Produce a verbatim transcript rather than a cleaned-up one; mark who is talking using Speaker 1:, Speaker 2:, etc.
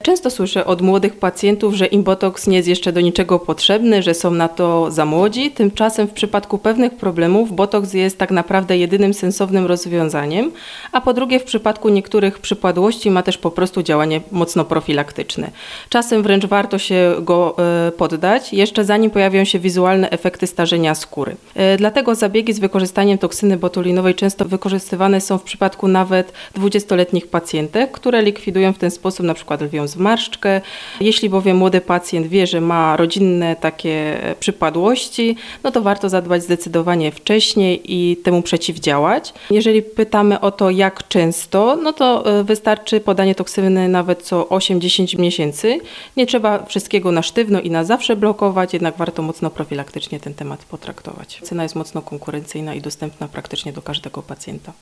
Speaker 1: Często słyszę od młodych pacjentów, że im botoks nie jest jeszcze do niczego potrzebny, że są na to za młodzi. Tymczasem w przypadku pewnych problemów botoks jest tak naprawdę jedynym sensownym rozwiązaniem, a po drugie w przypadku niektórych przypadłości ma też po prostu działanie mocno profilaktyczne. Czasem wręcz warto się go e, poddać, jeszcze zanim pojawią się wizualne efekty starzenia skóry. E, dlatego zabiegi z wykorzystaniem toksyny botulinowej często wykorzystywane są w przypadku nawet dwudziestoletnich pacjentek, które likwidują w ten sposób na przykład lwią zmarszczkę. Jeśli bowiem młody pacjent wie, że ma rodzinne takie przypadłości, no to warto zadbać zdecydowanie wcześniej i temu przeciwdziałać. Jeżeli pytamy o to, jak często, no to wystarczy podanie toksyny nawet co osiem do dziesięciu miesięcy. Nie trzeba wszystkiego na sztywno i na zawsze blokować, jednak warto mocno profilaktycznie ten temat potraktować. Cena jest mocno konkurencyjna i dostępna praktycznie do każdego pacjenta.